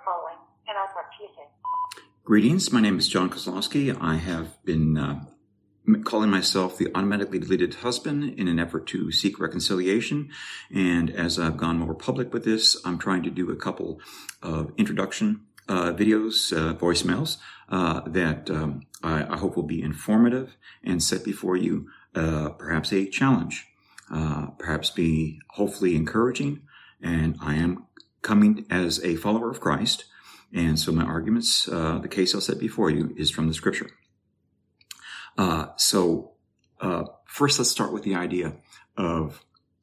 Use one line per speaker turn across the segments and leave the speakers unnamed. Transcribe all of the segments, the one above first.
calling, and I'll talk to you soon.
Greetings. My name is John Kozlowski. I have been calling myself the automatically deleted husband in an effort to seek reconciliation. And as I've gone more public with this, I'm trying to do a couple of introduction videos, voicemails, that I hope will be informative and set before you perhaps a challenge, perhaps be hopefully encouraging. And I am coming as a follower of Christ. And so my arguments, the case I'll set before you is from the scripture. First let's start with the idea of,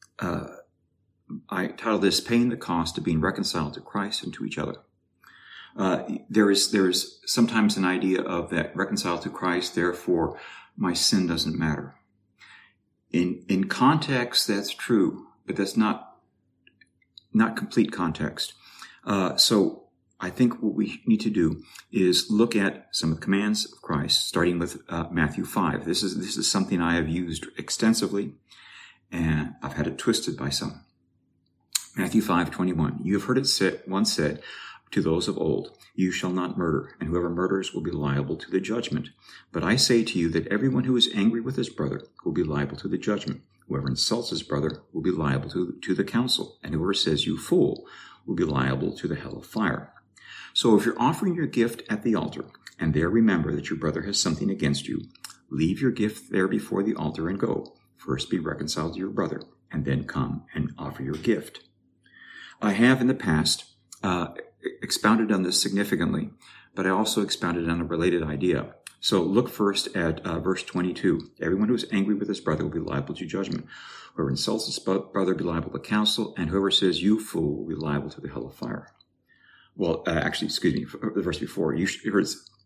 I titled this, Paying the Cost of Being Reconciled to Christ and to Each Other. There is sometimes an idea of that reconciled to Christ, therefore my sin doesn't matter. In context, that's true, but that's not complete context. So I think what we need to do is look at some of the commands of Christ, starting with Matthew 5. This is something I have used extensively, and I've had it twisted by some. Matthew 5:21. You have heard it once said to those of old, you shall not murder, and whoever murders will be liable to the judgment. But I say to you that everyone who is angry with his brother will be liable to the judgment. Whoever insults his brother will be liable to the council, and whoever says you fool will be liable to the hell of fire. So if you're offering your gift at the altar, and there remember that your brother has something against you, leave your gift there before the altar and go. First be reconciled to your brother, and then come and offer your gift. I have in the past expounded on this significantly, but I also expounded on a related idea. So look first at verse 22. Everyone who is angry with his brother will be liable to judgment. Whoever insults his brother will be liable to council, and whoever says you fool will be liable to the hell of fire. Well, the verse before, you shall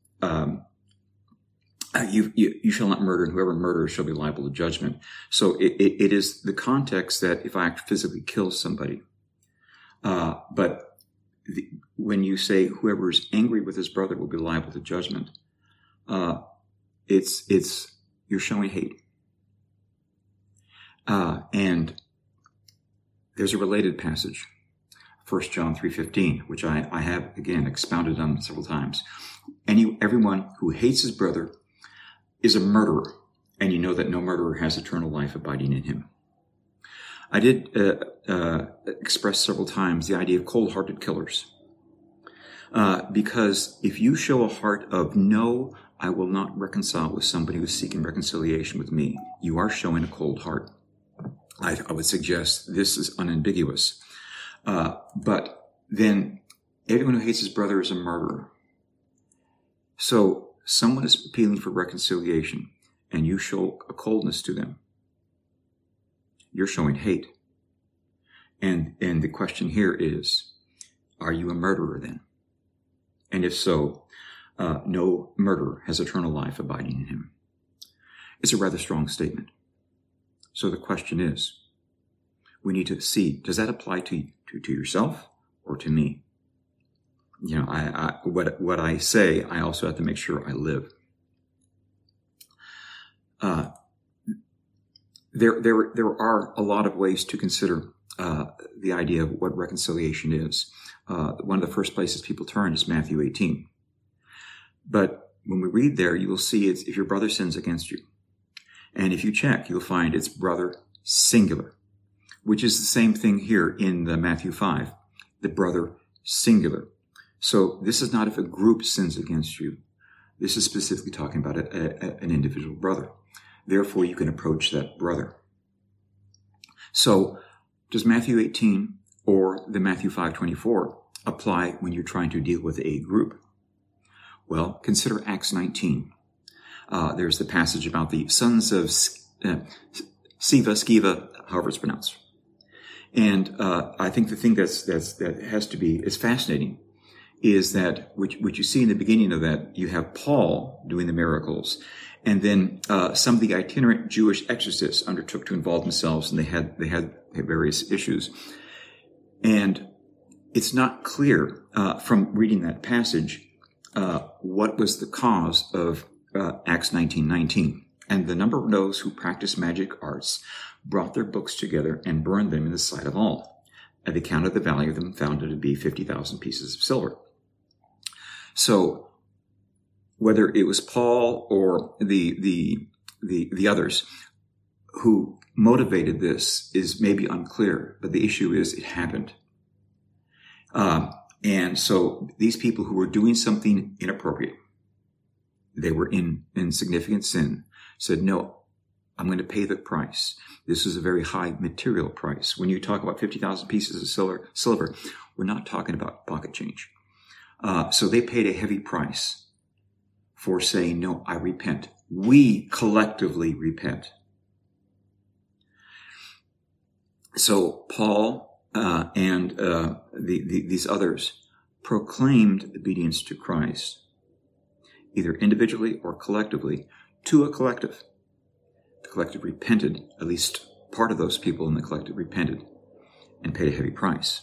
not murder, and whoever murders shall be liable to judgment. So it is the context that if I physically kill somebody, when you say whoever is angry with his brother will be liable to judgment, you're showing hate. And there's a related passage. 1 John 3:15, which I have, again, expounded on several times. Everyone who hates his brother is a murderer, and you know that no murderer has eternal life abiding in him. I did express several times the idea of cold-hearted killers. Because if you show a heart of, no, I will not reconcile with somebody who's seeking reconciliation with me, you are showing a cold heart. I would suggest this is unambiguous. But then everyone who hates his brother is a murderer. So someone is appealing for reconciliation, and you show a coldness to them. You're showing hate. And the question here is, are you a murderer then? And if so, no murderer has eternal life abiding in him. It's a rather strong statement. So the question is, we need to see, does that apply to yourself or to me? You know, what I say, I also have to make sure I live. There are a lot of ways to consider the idea of what reconciliation is. One of the first places people turn is Matthew 18. But when we read there, you will see it's if your brother sins against you. And if you check, you'll find it's brother singular, which is the same thing here in the Matthew 5, the brother singular. So this is not if a group sins against you. This is specifically talking about an individual brother. Therefore, you can approach that brother. So does Matthew 18 or the Matthew 5:24 apply when you're trying to deal with a group? Well, consider Acts 19. There's the passage about the sons of Sceva, however it's pronounced. And I think the thing that has to be is fascinating is that what you see in the beginning of that, you have Paul doing the miracles, and then some of the itinerant Jewish exorcists undertook to involve themselves, and they had various issues. And it's not clear from reading that passage what was the cause of Acts 19:19. And the number of those who practiced magic arts brought their books together and burned them in the sight of all. And they counted the value of them, found it to be 50,000 pieces of silver. So whether it was Paul or the others who motivated this is maybe unclear, but the issue is it happened. And so these people who were doing something inappropriate, they were in significant sin, said, no, I'm going to pay the price. This is a very high material price. When you talk about 50,000 pieces of silver, we're not talking about pocket change. So they paid a heavy price for saying, no, I repent. We collectively repent. So Paul and these others proclaimed obedience to Christ, either individually or collectively, to a collective. The collective repented, at least part of those people in the collective repented and paid a heavy price.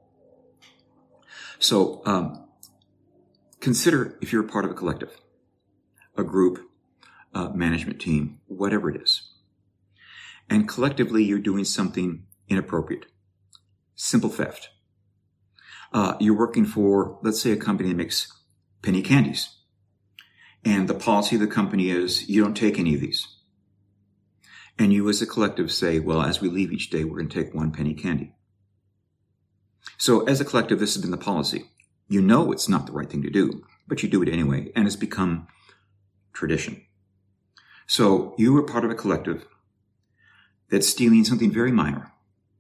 So consider if you're a part of a collective, a group, management team, whatever it is. And collectively you're doing something inappropriate. Simple theft. You're working for, let's say, a company that makes penny candies. And the policy of the company is you don't take any of these. And you as a collective say, well, as we leave each day, we're going to take one penny candy. So as a collective, this has been the policy. You know it's not the right thing to do, but you do it anyway, and it's become tradition. So you were part of a collective that's stealing something very minor.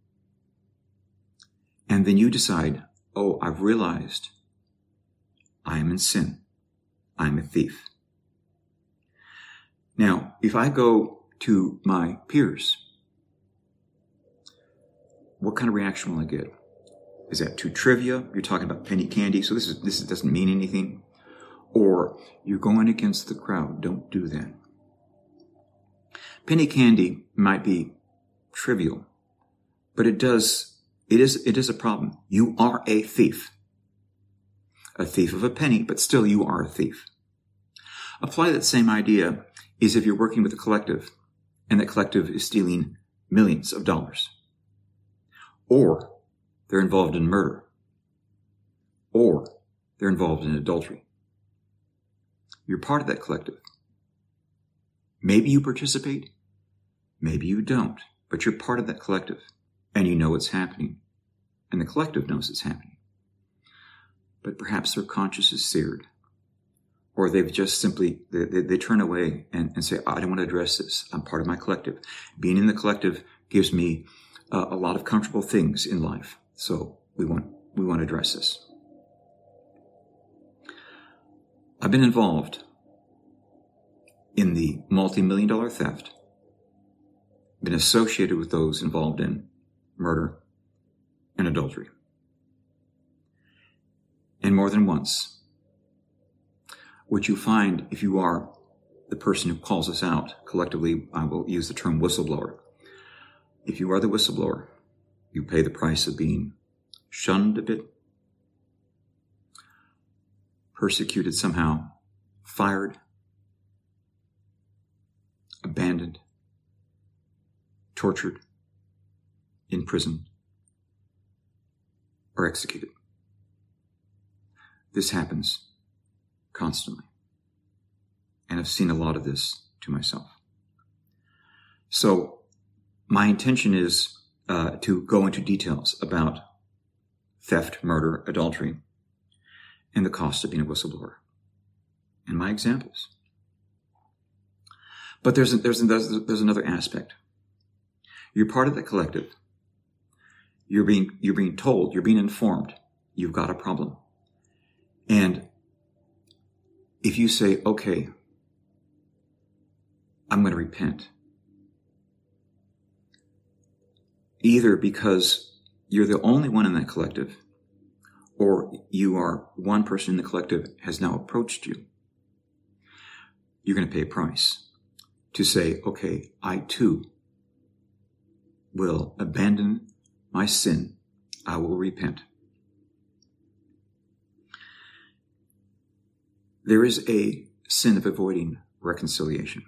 And then you decide, oh, I've realized I am in sin. I'm a thief. Now, if I go to my peers, what kind of reaction will I get? Is that too trivia? You're talking about penny candy, so this doesn't mean anything. Or you're going against the crowd. Don't do that. Penny candy might be trivial, but it is a problem. You are a thief. A thief of a penny, but still you are a thief. Apply that same idea is if you're working with a collective and that collective is stealing millions of dollars, or they're involved in murder, or they're involved in adultery. You're part of that collective. Maybe you participate, maybe you don't, but you're part of that collective and you know it's happening and the collective knows it's happening. But perhaps their conscience is seared, or they've just simply, they turn away and say, I don't want to address this. I'm part of my collective. Being in the collective gives me a lot of comfortable things in life. So we want to address this. I've been involved in the multi-million-dollar theft, been associated with those involved in murder and adultery. And more than once, what you find if you are the person who calls us out, collectively, I will use the term whistleblower. If you are the whistleblower, you pay the price of being shunned a bit, persecuted somehow, fired, abandoned, tortured, imprisoned, or executed. This happens constantly. And I've seen a lot of this to myself. So my intention is to go into details about theft, murder, adultery, and the cost of being a whistleblower, and my examples. But there's another aspect. You're part of the collective. You're being told, you're being informed, you've got a problem. And if you say, okay, I'm going to repent, either because you're the only one in that collective, or you are one person in the collective has now approached you, you're going to pay a price to say, okay, I too will abandon my sin. I will repent. There is a sin of avoiding reconciliation.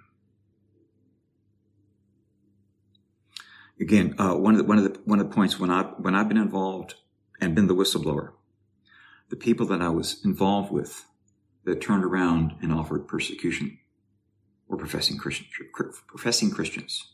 Again, one of the points when I've been involved and been the whistleblower, the people that I was involved with that turned around and offered persecution were professing Christians.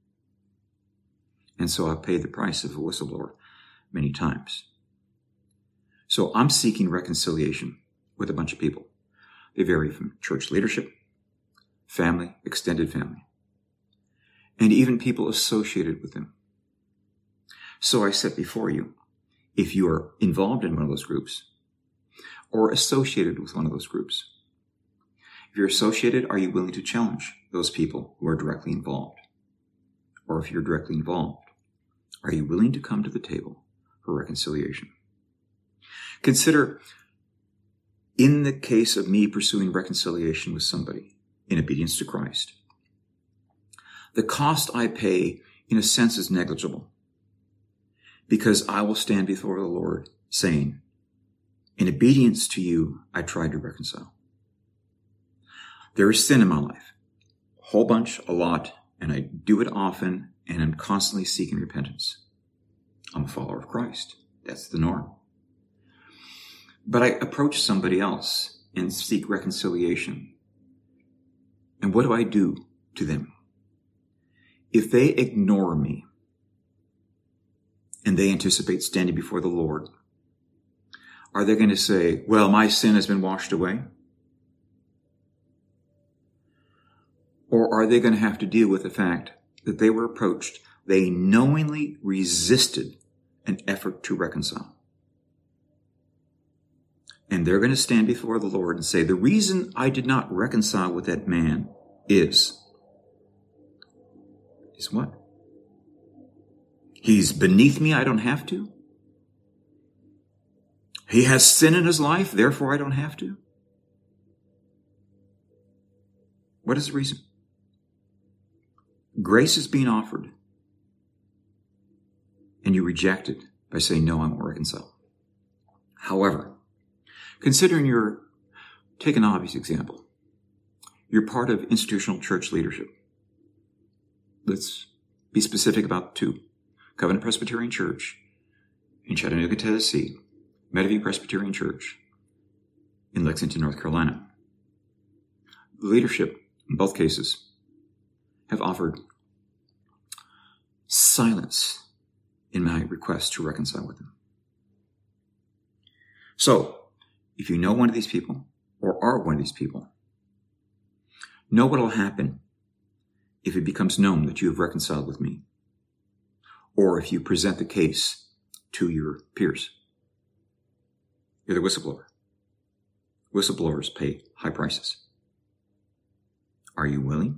And so I paid the price of a whistleblower many times. So I'm seeking reconciliation with a bunch of people. They vary from church leadership, family, extended family, and even people associated with them. So I set before you, if you are involved in one of those groups or associated with one of those groups, if you're associated, are you willing to challenge those people who are directly involved? Or if you're directly involved, are you willing to come to the table for reconciliation? Consider, in the case of me pursuing reconciliation with somebody in obedience to Christ, the cost I pay, in a sense, is negligible, because I will stand before the Lord saying, in obedience to you, I tried to reconcile. There is sin in my life, a whole bunch, a lot, and I do it often, and I'm constantly seeking repentance. I'm a follower of Christ. That's the norm. But I approach somebody else and seek reconciliation. And what do I do to them? If they ignore me and they anticipate standing before the Lord, are they going to say, well, my sin has been washed away? Or are they going to have to deal with the fact that they were approached, they knowingly resisted an effort to reconcile? And they're going to stand before the Lord and say, the reason I did not reconcile with that man is what? He's beneath me, I don't have to. He has sin in his life, therefore I don't have to. What is the reason? Grace is being offered, and you reject it by saying, no, I won't reconcile. However, considering take an obvious example. You're part of institutional church leadership. Let's be specific about two. Covenant Presbyterian Church in Chattanooga, Tennessee, Meadowview Presbyterian Church in Lexington, North Carolina. The leadership, in both cases, have offered silence in my request to reconcile with them. So, if you know one of these people, or are one of these people, know what will happen if it becomes known that you have reconciled with me, or if you present the case to your peers. You're the whistleblower. Whistleblowers pay high prices. Are you willing?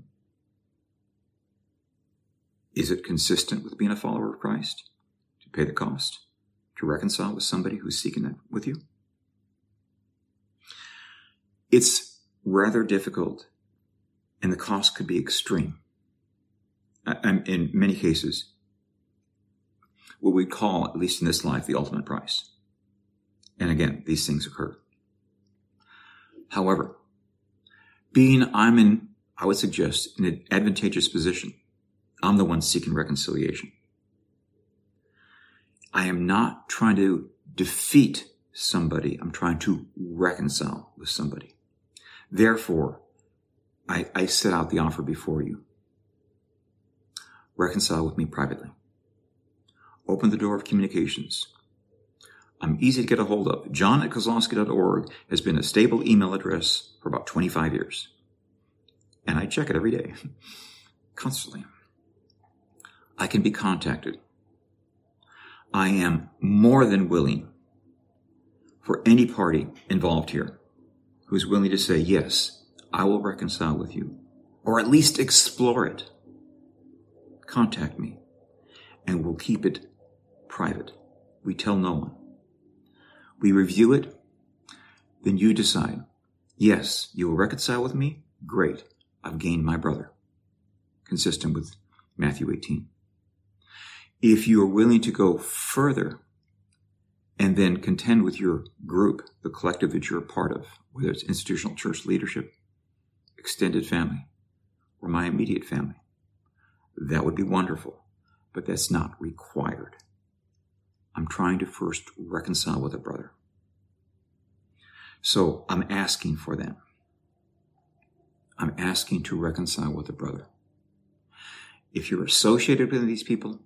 Is it consistent with being a follower of Christ to pay the cost, to reconcile with somebody who's seeking that with you? It's rather difficult, and the cost could be extreme. In many cases, what we call, at least in this life, the ultimate price. And again, these things occur. However, I would suggest, in an advantageous position, I'm the one seeking reconciliation. I am not trying to defeat somebody. I'm trying to reconcile with somebody. Therefore, I set out the offer before you. Reconcile with me privately. Open the door of communications. I'm easy to get a hold of. John@kozlowski.org has been a stable email address for about 25 years. And I check it every day, constantly. I can be contacted. I am more than willing for any party involved here who's willing to say, yes, I will reconcile with you, or at least explore it. Contact me, and we'll keep it private. We tell no one. We review it, then you decide, yes, you will reconcile with me? Great, I've gained my brother, consistent with Matthew 18. If you are willing to go further and then contend with your group, the collective that you're a part of, whether it's institutional church leadership, extended family, or my immediate family, that would be wonderful, but that's not required. I'm trying to first reconcile with a brother. So I'm asking for them. I'm asking to reconcile with a brother. If you're associated with these people,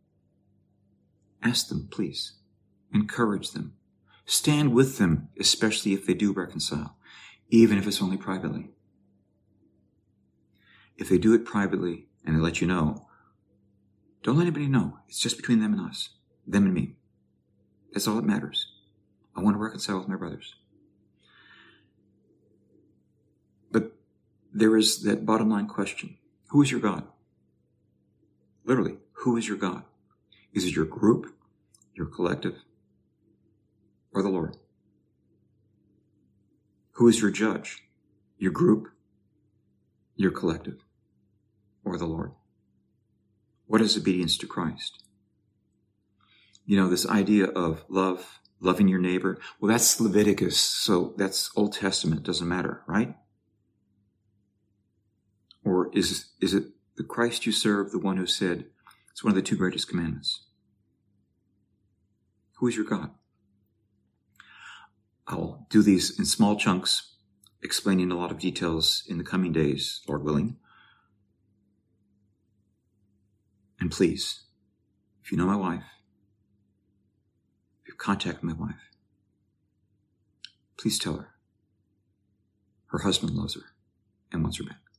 ask them, please. Encourage them. Stand with them, especially if they do reconcile, even if it's only privately. If they do it privately and they let you know, don't let anybody know. It's just between them and us, them and me. That's all that matters. I want to reconcile with my brothers. But there is that bottom line question. Who is your God? Literally, who is your God? Is it your group, your collective, or the Lord? Who is your judge? Your group, your collective, or the Lord? What is obedience to Christ? You know, this idea of love, loving your neighbor, well, that's Leviticus, so that's Old Testament, doesn't matter, right? Or is it the Christ you serve, the one who said, it's one of the two greatest commandments? Who is your God? I'll do these in small chunks, explaining a lot of details in the coming days, Lord willing. And please, if you know my wife, if you've contacted my wife, please tell her. Her husband loves her and wants her back.